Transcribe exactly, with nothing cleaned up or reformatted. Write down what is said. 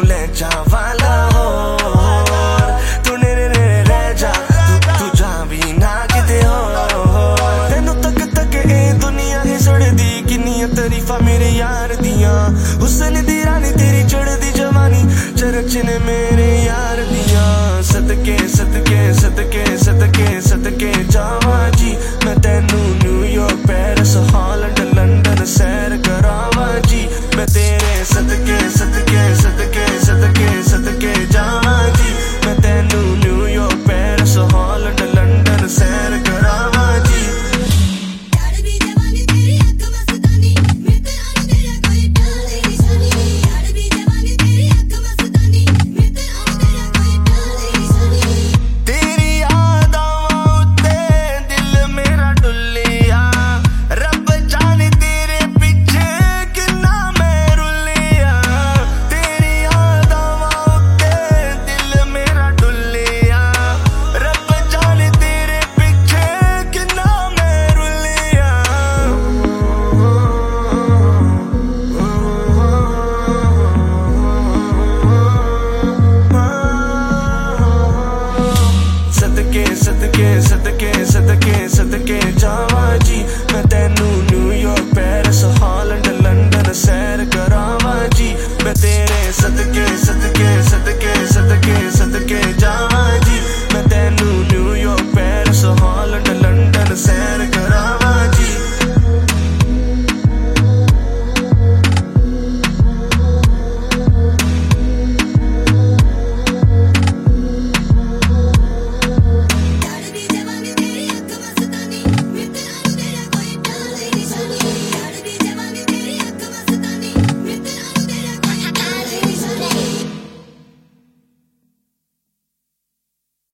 ले जा वाला हो तू नेरे नेरे रह जा तू तू जा भी ना किते हो तेनू तक तक ए दुनिया ही सड़दी किन्नियां तारीफा मेरे यार दियां हुस्न दी रानी तेरी चढ़दी जवानी चरच ने मेरे यार दियां सदके सदके सदके सदके